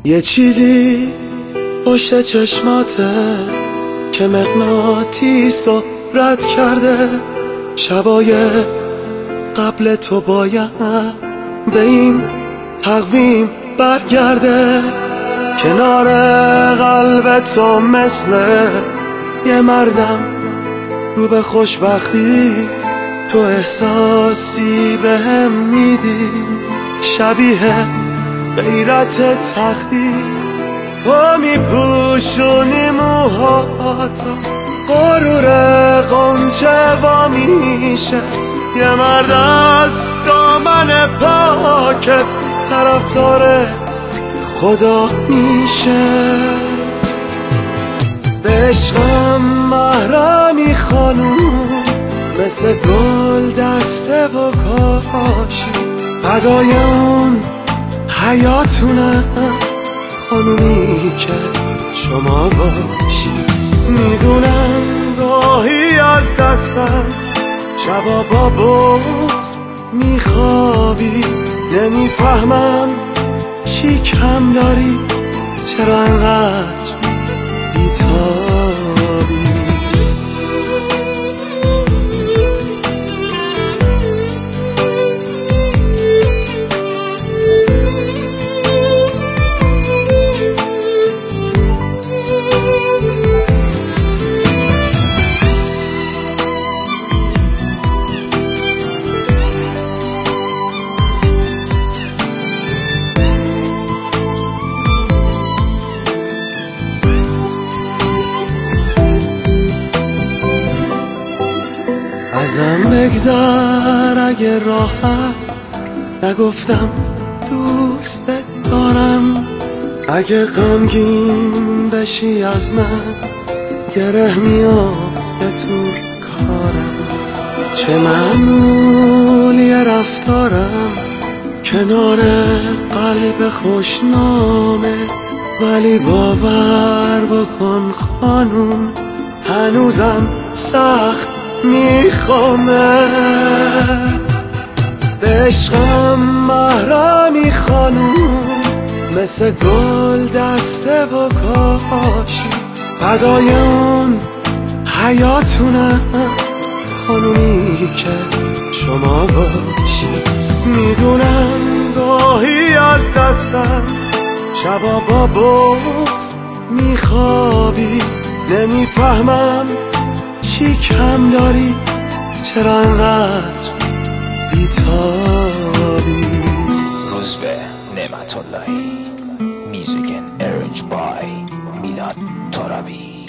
یه چیزی پشت چشماته که مغناطیسو رد کرده. شبای قبل تو باید به این تقویم برگرده. کنار قلب تو مثل یه مردم رو به خوشبختی، تو احساسی به هم میدی شبیه غیرت تختی. تو میپوشونی موهاتا غرور قنچه وا میشه. یه مرد از دامن پاکت طرفدار خدا میشه. به عشقم محرمی خانوم، مثل گل دسته و کاشی. فدای اون حیاتونم خانومی که شما باشی. میدونم گاهی از دستم شبا با بغض میخوابی. نمیفهمم چی کم داری، چرا انقدر بیتابی. ازم بگذر اگه راحت نگفتم دوستت دارم. اگه غمگین بشی از من گره میافته تو کارم. چه معمولی رفتارم کنار قلب خوشنامت، ولی باور بکن خانوم هنوزم سخت میخوامه. به عشقم محرمی خانوم، مثل گل دسته و کاشی. فدای اون حیاتونم خانومی که شما باشی. میدونم گاهی از دستم شبا با بغض میخوابی. نمیفهمم چی کم داری، چرا انقدر بیتابی. روزبه نعمت اللهی. Music and arranged by میلاد ترابی.